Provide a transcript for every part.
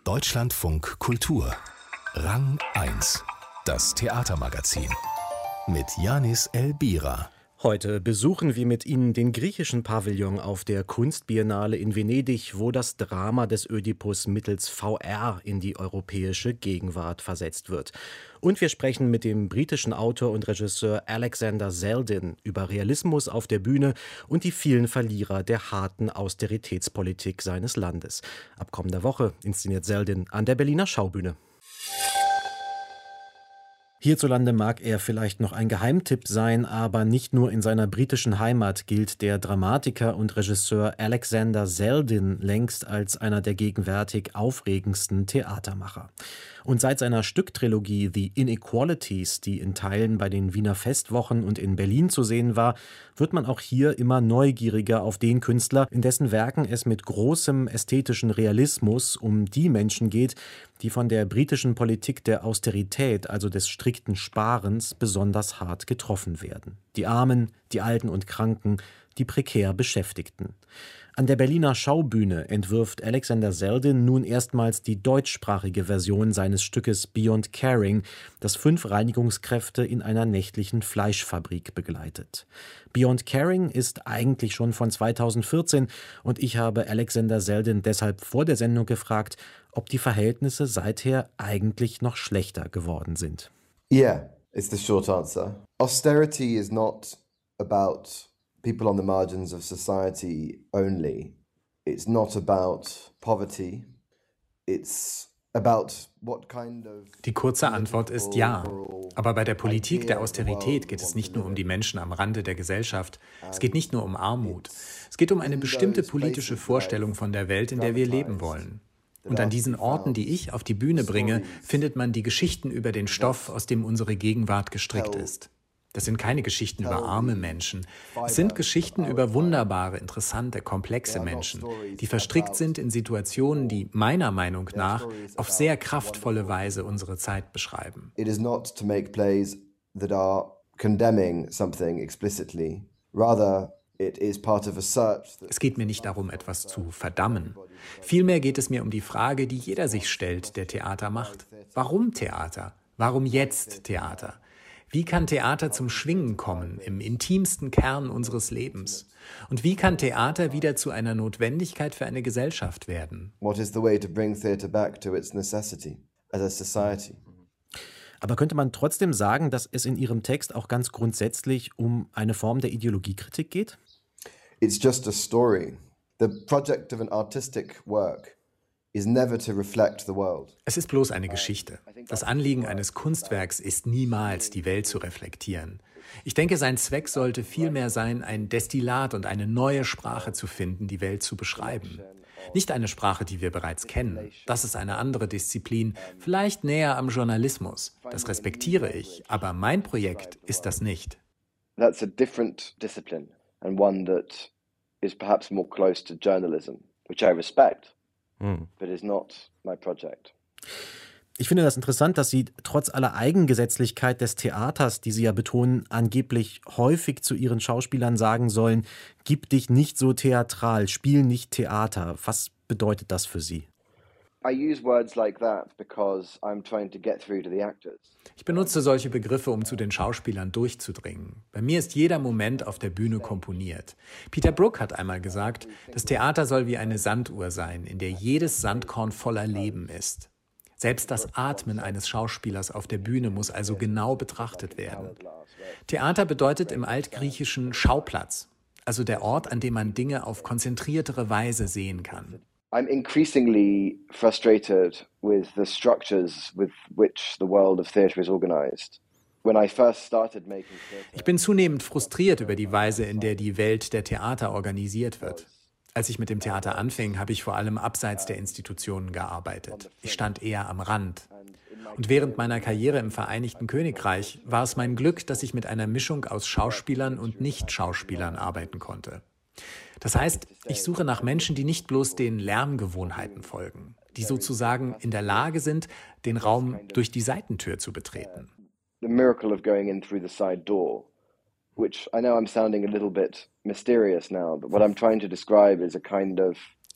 Deutschlandfunk Kultur. Rang 1. Das Theatermagazin. Mit Yanis Elbira. Heute besuchen wir mit Ihnen den griechischen Pavillon auf der Kunstbiennale in Venedig, wo das Drama des Ödipus mittels VR in die europäische Gegenwart versetzt wird. Und wir sprechen mit dem britischen Autor und Regisseur Alexander Selden über Realismus auf der Bühne und die vielen Verlierer der harten Austeritätspolitik seines Landes. Ab kommender Woche inszeniert Selden an der Berliner Schaubühne. Hierzulande mag er vielleicht noch ein Geheimtipp sein, aber nicht nur in seiner britischen Heimat gilt der Dramatiker und Regisseur Alexander Selden längst als einer der gegenwärtig aufregendsten Theatermacher. Und seit seiner Stücktrilogie The Inequalities, die in Teilen bei den Wiener Festwochen und in Berlin zu sehen war, wird man auch hier immer neugieriger auf den Künstler, in dessen Werken es mit großem ästhetischen Realismus um die Menschen geht, die von der britischen Politik der Austerität, also des strikten Sparens, besonders hart getroffen werden. Die Armen, die Alten und Kranken, die prekär Beschäftigten. An der Berliner Schaubühne entwirft Alexander Selden nun erstmals die deutschsprachige Version seines Stückes Beyond Caring, das 5 Reinigungskräfte in einer nächtlichen Fleischfabrik begleitet. Beyond Caring ist eigentlich schon von 2014 und ich habe Alexander Selden deshalb vor der Sendung gefragt, ob die Verhältnisse seither eigentlich noch schlechter geworden sind. Yeah, is the short answer. Austerity is not about people on the margins of society only. It's not about poverty. It's about what kind of... Die kurze Antwort ist ja. Aber bei der Politik der Austerität geht es nicht nur um die Menschen am Rande der Gesellschaft. Es geht nicht nur um Armut. Es geht um eine bestimmte politische Vorstellung von der Welt, in der wir leben wollen. Und an diesen Orten, die ich auf die Bühne bringe, findet man die Geschichten über den Stoff, aus dem unsere Gegenwart gestrickt ist. Das sind keine Geschichten über arme Menschen. Es sind Geschichten über wunderbare, interessante, komplexe Menschen, die verstrickt sind in Situationen, die meiner Meinung nach auf sehr kraftvolle Weise unsere Zeit beschreiben. It is not to make plays that are condemning something explicitly. Rather, it is part of a search. Es geht mir nicht darum, etwas zu verdammen. Vielmehr geht es mir um die Frage, die jeder sich stellt, der Theater macht. Warum Theater? Warum jetzt Theater? Wie kann Theater zum Schwingen kommen im intimsten Kern unseres Lebens? Und wie kann Theater wieder zu einer Notwendigkeit für eine Gesellschaft werden? What is the way to bring theatre back to its necessity as a society? Aber könnte man trotzdem sagen, dass es in Ihrem Text auch ganz grundsätzlich um eine Form der Ideologiekritik geht? It's just a story. The project of an artistic work is never to reflect the world. Es ist bloß eine Geschichte. Das Anliegen eines Kunstwerks ist niemals, die Welt zu reflektieren. Ich denke, sein Zweck sollte vielmehr sein, ein Destillat und eine neue Sprache zu finden, die Welt zu beschreiben. Nicht eine Sprache, die wir bereits kennen. Das ist eine andere Disziplin, vielleicht näher am Journalismus. Das respektiere ich, aber mein Projekt ist das nicht. That's a different discipline and one that is perhaps more close to journalism, which I respect. But it's not my project. Ich finde das interessant, dass Sie trotz aller Eigengesetzlichkeit des Theaters, die Sie ja betonen, angeblich häufig zu Ihren Schauspielern sagen sollen, gib dich nicht so theatral, spiel nicht Theater. Was bedeutet das für Sie? Ich benutze solche Begriffe, um zu den Schauspielern durchzudringen. Bei mir ist jeder Moment auf der Bühne komponiert. Peter Brook hat einmal gesagt, das Theater soll wie eine Sanduhr sein, in der jedes Sandkorn voller Leben ist. Selbst das Atmen eines Schauspielers auf der Bühne muss also genau betrachtet werden. Theater bedeutet im Altgriechischen Schauplatz, also der Ort, an dem man Dinge auf konzentriertere Weise sehen kann. I'm increasingly frustrated with the structures with which the world of theatre is organized. When I first started making theatre, Ich bin zunehmend frustriert über die Weise, in der die Welt der Theater organisiert wird. Als ich mit dem Theater anfing, habe ich vor allem abseits der Institutionen gearbeitet. Ich stand eher am Rand. Und während meiner Karriere im Vereinigten Königreich war es mein Glück, dass ich mit einer Mischung aus Schauspielern und Nicht-Schauspielern arbeiten konnte. Das heißt, ich suche nach Menschen, die nicht bloß den Lärmgewohnheiten folgen, die sozusagen in der Lage sind, den Raum durch die Seitentür zu betreten. The miracle of going in through the side door, which I know I'm sounding a little bit mysterious now, but what I'm trying to describe is a kind of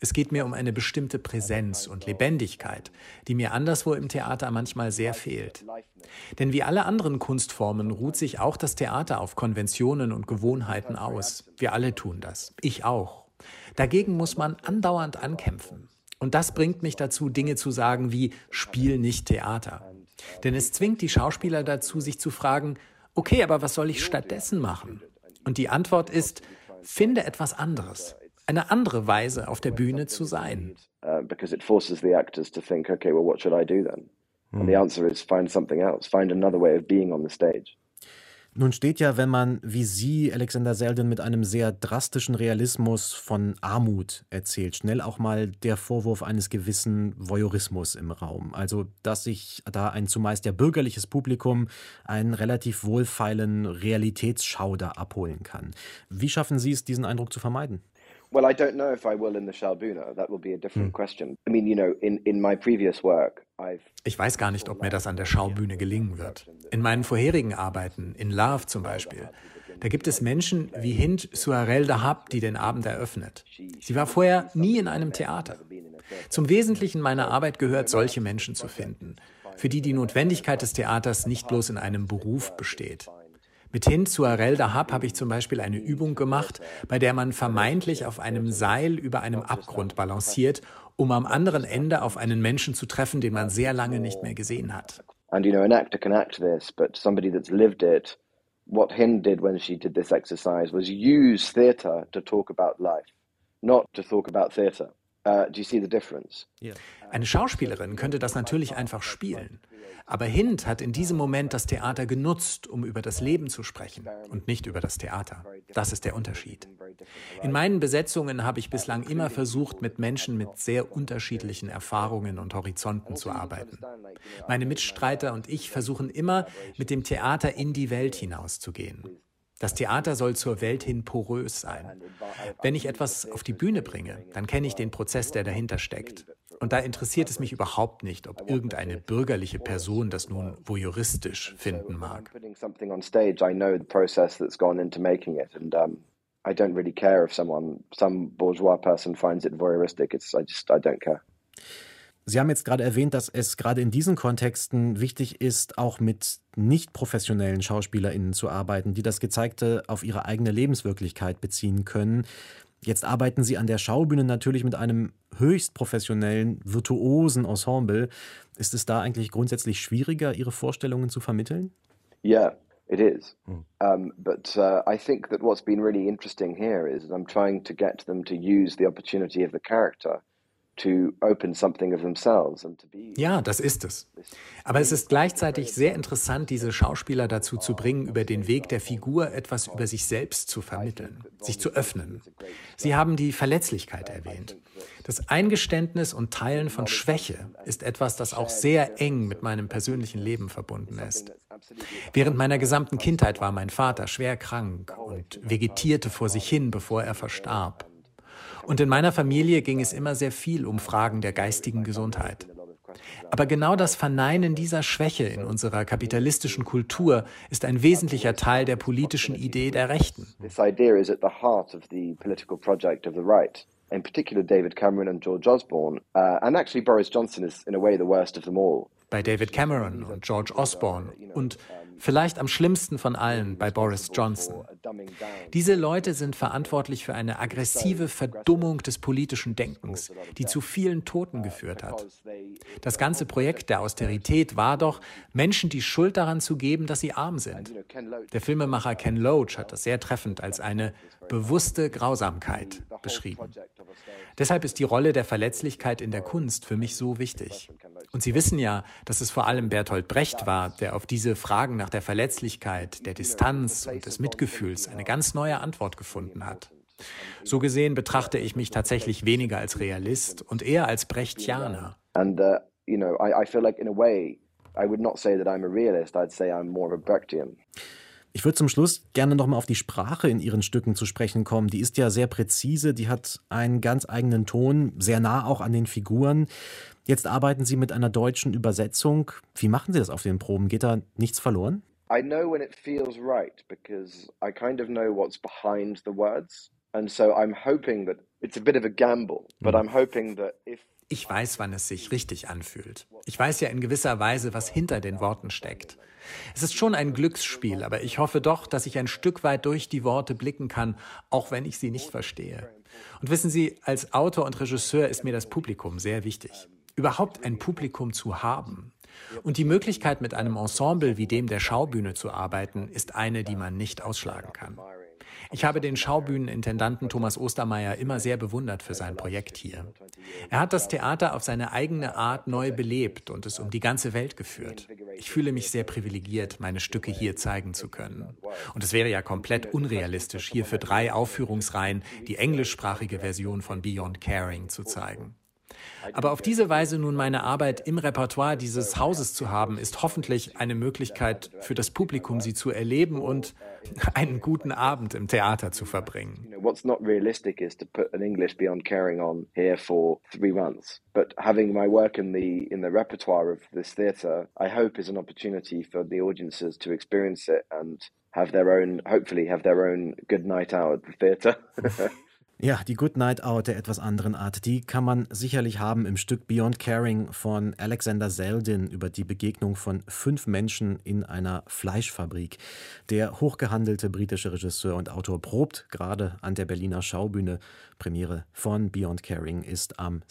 Es geht mir um eine bestimmte Präsenz und Lebendigkeit, die mir anderswo im Theater manchmal sehr fehlt. Denn wie alle anderen Kunstformen ruht sich auch das Theater auf Konventionen und Gewohnheiten aus. Wir alle tun das. Ich auch. Dagegen muss man andauernd ankämpfen. Und das bringt mich dazu, Dinge zu sagen wie „Spiel nicht Theater". Denn es zwingt die Schauspieler dazu, sich zu fragen, okay, aber was soll ich stattdessen machen? Und die Antwort ist, finde etwas anderes. Eine andere Weise auf der Bühne zu sein. Because it forces the actors to think, okay, well, what should I do then? And the answer is find something else, find another way of being on the stage. Nun steht ja, wenn man wie Sie, Alexander Selden, mit einem sehr drastischen Realismus von Armut erzählt, schnell auch mal der Vorwurf eines gewissen Voyeurismus im Raum. Also, dass sich da ein zumeist ja bürgerliches Publikum einen relativ wohlfeilen Realitätsschauder abholen kann. Wie schaffen Sie es, diesen Eindruck zu vermeiden? Well, I don't know if I will in the Schaubühne. That will be a different question. I mean, in my previous work, Ich weiß gar nicht, ob mir das an der Schaubühne gelingen wird. In meinen vorherigen Arbeiten, in Love zum Beispiel, da gibt es Menschen wie Hind Suarel Dahab, die den Abend eröffnet. Sie war vorher nie in einem Theater. Zum Wesentlichen meiner Arbeit gehört, solche Menschen zu finden, für die die Notwendigkeit des Theaters nicht bloß in einem Beruf besteht. Mit Hind Suarel Dahab habe ich zum Beispiel eine Übung gemacht, bei der man vermeintlich auf einem Seil über einem Abgrund balanciert, um am anderen Ende auf einen Menschen zu treffen, den man sehr lange nicht mehr gesehen hat. And an actor can act this, but somebody that's lived it, what Hind did when she did this exercise was use theatre to talk about life, not to talk about theatre. Do you see the difference? Eine Schauspielerin könnte das natürlich einfach spielen. Aber Hind hat in diesem Moment das Theater genutzt, um über das Leben zu sprechen und nicht über das Theater. Das ist der Unterschied. In meinen Besetzungen habe ich bislang immer versucht, mit Menschen mit sehr unterschiedlichen Erfahrungen und Horizonten zu arbeiten. Meine Mitstreiter und ich versuchen immer, mit dem Theater in die Welt hinauszugehen. Das Theater soll zur Welt hin porös sein. Wenn ich etwas auf die Bühne bringe, dann kenne ich den Prozess, der dahinter steckt. Und da interessiert es mich überhaupt nicht, ob irgendeine bürgerliche Person das nun voyeuristisch finden mag. I don't really care if some bourgeois person finds it voyeuristic. I don't care. Sie haben jetzt gerade erwähnt, dass es gerade in diesen Kontexten wichtig ist, auch mit nicht professionellen SchauspielerInnen zu arbeiten, die das Gezeigte auf ihre eigene Lebenswirklichkeit beziehen können. Jetzt arbeiten Sie an der Schaubühne natürlich mit einem höchst professionellen, virtuosen Ensemble. Ist es da eigentlich grundsätzlich schwieriger, Ihre Vorstellungen zu vermitteln? Yeah, it is. But I think that what's been really interesting here is I'm trying to get them to use the opportunity of the character to open something of themselves and to be. Ja, das ist es. Aber es ist gleichzeitig sehr interessant, diese Schauspieler dazu zu bringen, über den Weg der Figur etwas über sich selbst zu vermitteln, sich zu öffnen. Sie haben die Verletzlichkeit erwähnt. Das Eingeständnis und Teilen von Schwäche ist etwas, das auch sehr eng mit meinem persönlichen Leben verbunden ist. Während meiner gesamten Kindheit war mein Vater schwer krank und vegetierte vor sich hin, bevor er verstarb. Und in meiner Familie ging es immer sehr viel um Fragen der geistigen Gesundheit. Aber genau das Verneinen dieser Schwäche in unserer kapitalistischen Kultur ist ein wesentlicher Teil der politischen Idee der Rechten. This idea is at the heart of the political project of the right. In particular David Cameron and George Osborne. And actually Boris Johnson is in a way the worst of them all. Bei David Cameron und George Osborne und vielleicht am schlimmsten von allen bei Boris Johnson. Diese Leute sind verantwortlich für eine aggressive Verdummung des politischen Denkens, die zu vielen Toten geführt hat. Das ganze Projekt der Austerität war doch, Menschen die Schuld daran zu geben, dass sie arm sind. Der Filmemacher Ken Loach hat das sehr treffend als eine bewusste Grausamkeit beschrieben. Deshalb ist die Rolle der Verletzlichkeit in der Kunst für mich so wichtig. Und Sie wissen ja, dass es vor allem Bertolt Brecht war, der auf diese Fragen nach der Verletzlichkeit, der Distanz und des Mitgefühls eine ganz neue Antwort gefunden hat. So gesehen betrachte ich mich tatsächlich weniger als Realist und eher als Brechtianer. And I feel like in a way I would not say that I'm a realist, I'd say I'm more of a Brechtian. Ich würde zum Schluss gerne nochmal auf die Sprache in Ihren Stücken zu sprechen kommen. Die ist ja sehr präzise, die hat einen ganz eigenen Ton, sehr nah auch an den Figuren. Jetzt arbeiten Sie mit einer deutschen Übersetzung. Wie machen Sie das auf den Proben? Geht da nichts verloren? I know when it feels right because I kind of know what's behind the words. And so I'm hoping that It's a bit of a gamble, but I'm hoping that if Ich weiß, wann es sich richtig anfühlt. Ich weiß ja in gewisser Weise, was hinter den Worten steckt. Es ist schon ein Glücksspiel, aber ich hoffe doch, dass ich ein Stück weit durch die Worte blicken kann, auch wenn ich sie nicht verstehe. Und wissen Sie, als Autor und Regisseur ist mir das Publikum sehr wichtig. Überhaupt ein Publikum zu haben. Und die Möglichkeit, mit einem Ensemble wie dem der Schaubühne zu arbeiten, ist eine, die man nicht ausschlagen kann. Ich habe den Schaubühnenintendanten Thomas Ostermeier immer sehr bewundert für sein Projekt hier. Er hat das Theater auf seine eigene Art neu belebt und es um die ganze Welt geführt. Ich fühle mich sehr privilegiert, meine Stücke hier zeigen zu können. Und es wäre ja komplett unrealistisch, hier für 3 Aufführungsreihen die englischsprachige Version von Beyond Caring zu zeigen. Aber auf diese Weise nun meine Arbeit im Repertoire dieses Hauses zu haben, ist hoffentlich eine Möglichkeit für das Publikum, sie zu erleben und einen guten Abend im Theater zu verbringen. What's not realistic is to put an English Beyond Caring on here for 3 months. But having my work in the repertoire of this theatre, I hope is an opportunity for the audiences to experience it and hopefully have their own good night out at the theatre. Ja, die Good Night Out der etwas anderen Art, die kann man sicherlich haben im Stück Beyond Caring von Alexander Selden über die Begegnung von 5 Menschen in einer Fleischfabrik. Der hochgehandelte britische Regisseur und Autor probt gerade an der Berliner Schaubühne. Premiere von Beyond Caring ist am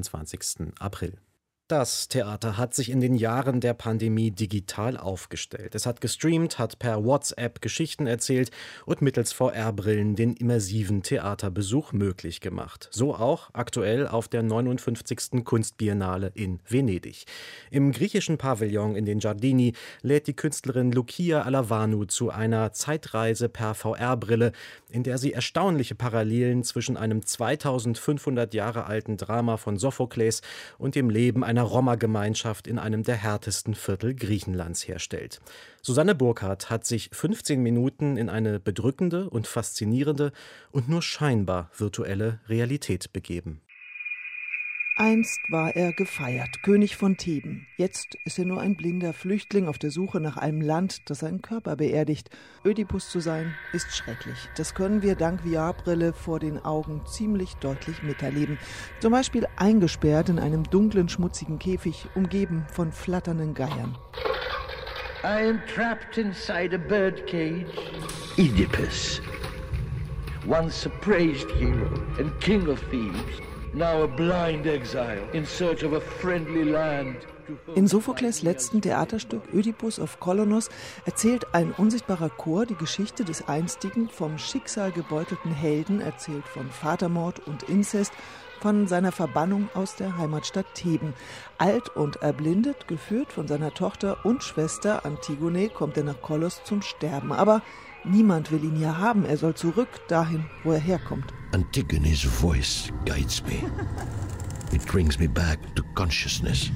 27. April. Das Theater hat sich in den Jahren der Pandemie digital aufgestellt. Es hat gestreamt, hat per WhatsApp Geschichten erzählt und mittels VR-Brillen den immersiven Theaterbesuch möglich gemacht. So auch aktuell auf der 59. Kunstbiennale in Venedig. Im griechischen Pavillon in den Giardini lädt die Künstlerin Lucia Alavanu zu einer Zeitreise per VR-Brille, in der sie erstaunliche Parallelen zwischen einem 2500 Jahre alten Drama von Sophokles und dem Leben einer Roma-Gemeinschaft in einem der härtesten Viertel Griechenlands herstellt. Susanne Burkhardt hat sich 15 Minuten in eine bedrückende und faszinierende und nur scheinbar virtuelle Realität begeben. Einst war er gefeiert, König von Theben. Jetzt ist er nur ein blinder Flüchtling auf der Suche nach einem Land, das seinen Körper beerdigt. Ödipus zu sein, ist schrecklich. Das können wir dank VR-Brille vor den Augen ziemlich deutlich miterleben. Zum Beispiel eingesperrt in einem dunklen, schmutzigen Käfig, umgeben von flatternden Geiern. I am trapped inside a birdcage. Oedipus, once a praised hero and king of Thebes. Now a blind exile in search of a friendly land. In Sophokles' letzten Theaterstück Ödipus auf Kolonos erzählt ein unsichtbarer Chor die Geschichte des einstigen, vom Schicksal gebeutelten Helden, erzählt von Vatermord und Inzest, von seiner Verbannung aus der Heimatstadt Theben. Alt und erblindet, geführt von seiner Tochter und Schwester Antigone, kommt er nach Kolos zum Sterben. Aber niemand will ihn hier haben, er soll zurück dahin, wo er herkommt. Antigone's voice guides me. It brings me back to consciousness.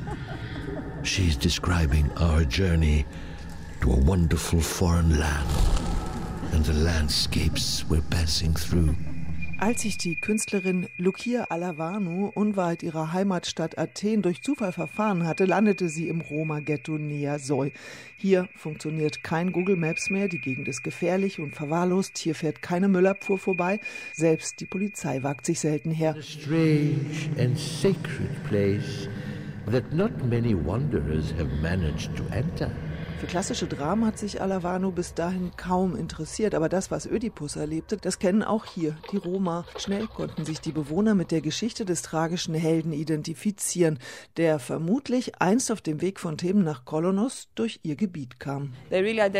She's describing our journey to a wonderful foreign land and the landscapes we're passing through. Als sich die Künstlerin Lucia Alavanu unweit ihrer Heimatstadt Athen durch Zufall verfahren hatte, landete sie im Roma-Ghetto Nea Soi. Hier funktioniert kein Google Maps mehr, die Gegend ist gefährlich und verwahrlost, hier fährt keine Müllabfuhr vorbei, selbst die Polizei wagt sich selten her. A strange and sacred place that not many wanderers have managed to enter. Für klassische Dramen hat sich Alavanu bis dahin kaum interessiert, aber das, was Ödipus erlebte, das kennen auch hier die Roma. Schnell konnten sich die Bewohner mit der Geschichte des tragischen Helden identifizieren, der vermutlich einst auf dem Weg von Theben nach Kolonos durch ihr Gebiet kam. So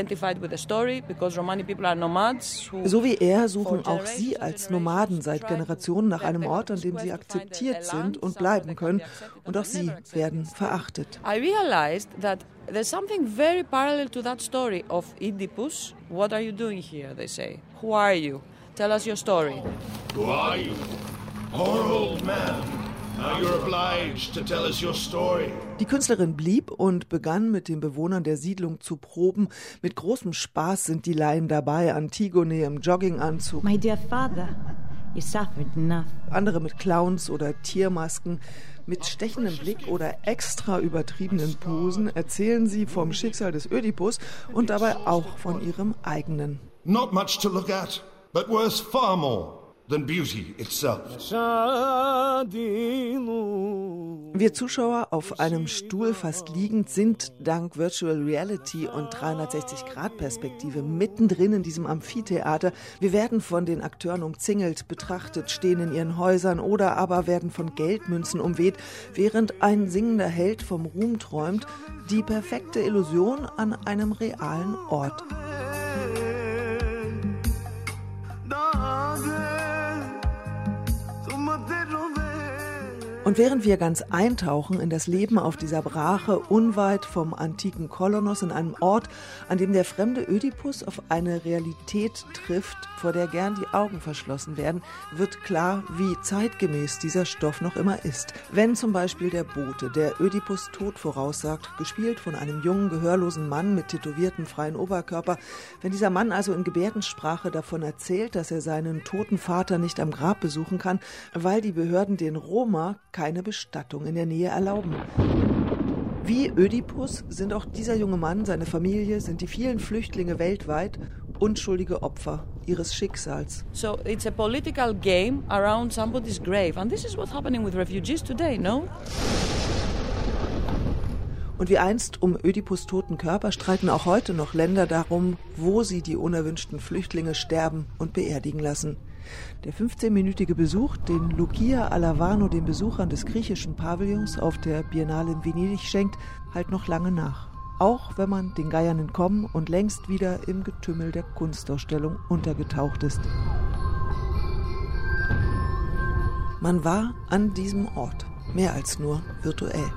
wie er suchen auch sie als Nomaden seit Generationen nach einem Ort, an dem sie akzeptiert sind und bleiben können, und auch sie werden verachtet. There's something very parallel to that story of Oedipus. What are you doing here, they say. Who are you? Tell us your story. Who are you? Poor old man. Now you're obliged to tell us your story. Die Künstlerin blieb und begann mit den Bewohnern der Siedlung zu proben. Mit großem Spaß sind die Laien dabei. Antigone im Jogginganzug. My dear father, you suffered enough. Andere mit Clowns oder Tiermasken. Mit stechendem Blick oder extra übertriebenen Posen erzählen sie vom Schicksal des Ödipus und dabei auch von ihrem eigenen. Not much to look at, but worth far more. than beauty itself. Wir Zuschauer auf einem Stuhl fast liegend sind dank Virtual Reality und 360-Grad-Perspektive mittendrin in diesem Amphitheater. Wir werden von den Akteuren umzingelt, betrachtet, stehen in ihren Häusern oder aber werden von Geldmünzen umweht, während ein singender Held vom Ruhm träumt. Die perfekte Illusion an einem realen Ort. Und während wir ganz eintauchen in das Leben auf dieser Brache unweit vom antiken Kolonos, in einem Ort, an dem der fremde Ödipus auf eine Realität trifft, vor der gern die Augen verschlossen werden, wird klar, wie zeitgemäß dieser Stoff noch immer ist. Wenn zum Beispiel der Bote, der Ödipus Tod voraussagt, gespielt von einem jungen, gehörlosen Mann mit tätowiertem freien Oberkörper, wenn dieser Mann also in Gebärdensprache davon erzählt, dass er seinen toten Vater nicht am Grab besuchen kann, weil die Behörden den Roma keine Bestattung in der Nähe erlauben. Wie Ödipus sind auch dieser junge Mann, seine Familie, sind die vielen Flüchtlinge weltweit unschuldige Opfer ihres Schicksals. So it's a political game around somebody's grave, and this is what's happening with refugees today, no? Und wie einst um Ödipus' toten Körper streiten auch heute noch Länder darum, wo sie die unerwünschten Flüchtlinge sterben und beerdigen lassen. Der 15-minütige Besuch, den Lucia Alavano den Besuchern des griechischen Pavillons auf der Biennale in Venedig schenkt, halt noch lange nach. Auch wenn man den Geiern entkommen und längst wieder im Getümmel der Kunstausstellung untergetaucht ist. Man war an diesem Ort, mehr als nur virtuell.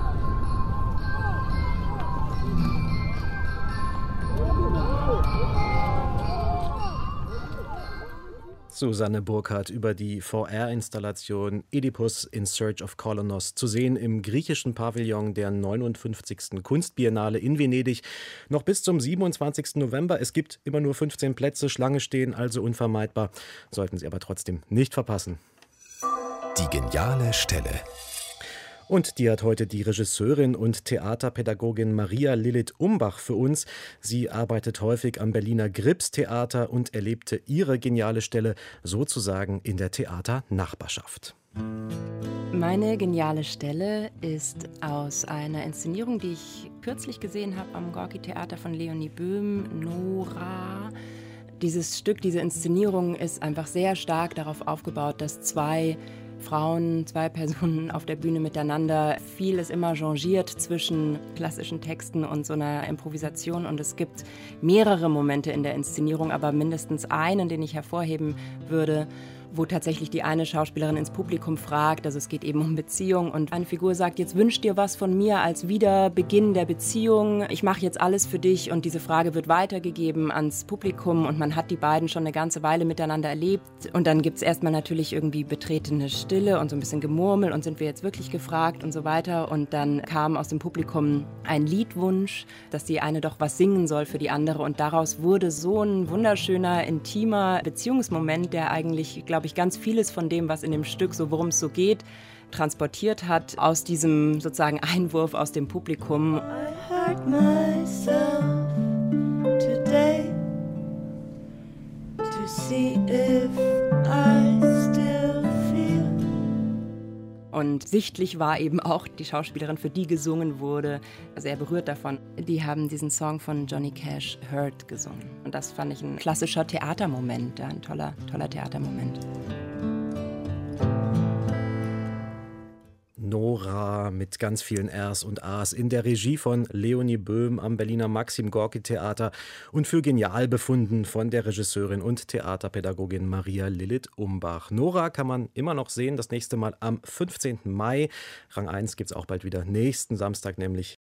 Susanne Burkhardt über die VR-Installation Oedipus in Search of Kolonos, zu sehen im griechischen Pavillon der 59. Kunstbiennale in Venedig. Noch bis zum 27. November. Es gibt immer nur 15 Plätze, Schlange stehen, also unvermeidbar. Sollten Sie aber trotzdem nicht verpassen. Die geniale Stelle. Und die hat heute die Regisseurin und Theaterpädagogin Maria Lilith Umbach für uns. Sie arbeitet häufig am Berliner Gripstheater und erlebte ihre geniale Stelle sozusagen in der Theaternachbarschaft. Meine geniale Stelle ist aus einer Inszenierung, die ich kürzlich gesehen habe am Gorki-Theater von Leonie Böhm, Nora. Dieses Stück, diese Inszenierung ist einfach sehr stark darauf aufgebaut, dass zwei Personen auf der Bühne miteinander. Viel ist immer changiert zwischen klassischen Texten und so einer Improvisation. Und es gibt mehrere Momente in der Inszenierung, aber mindestens einen, den ich hervorheben würde, wo tatsächlich die eine Schauspielerin ins Publikum fragt, also es geht eben um Beziehung und eine Figur sagt, jetzt wünsch dir was von mir als Wiederbeginn der Beziehung, ich mache jetzt alles für dich und diese Frage wird weitergegeben ans Publikum und man hat die beiden schon eine ganze Weile miteinander erlebt und dann gibt es erstmal natürlich irgendwie betretene Stille und so ein bisschen Gemurmel und sind wir jetzt wirklich gefragt und so weiter und dann kam aus dem Publikum ein Liedwunsch, dass die eine doch was singen soll für die andere und daraus wurde so ein wunderschöner, intimer Beziehungsmoment, der eigentlich, glaube ich, ganz vieles von dem, was in dem Stück, so worum es so geht, transportiert hat aus diesem sozusagen Einwurf aus dem Publikum. I hurt myself today to see if I still feel. Und sichtlich war eben auch die Schauspielerin, für die gesungen wurde, sehr berührt davon. Die haben diesen Song von Johnny Cash, Hurt, gesungen. Und das fand ich ein klassischer Theatermoment, ein toller Theatermoment. Nora mit ganz vielen Rs und As in der Regie von Leonie Böhm am Berliner Maxim-Gorki-Theater und für genial befunden von der Regisseurin und Theaterpädagogin Maria Lilith Umbach. Nora kann man immer noch sehen, das nächste Mal am 15. Mai. Rang 1 gibt es auch bald wieder nächsten Samstag, nämlich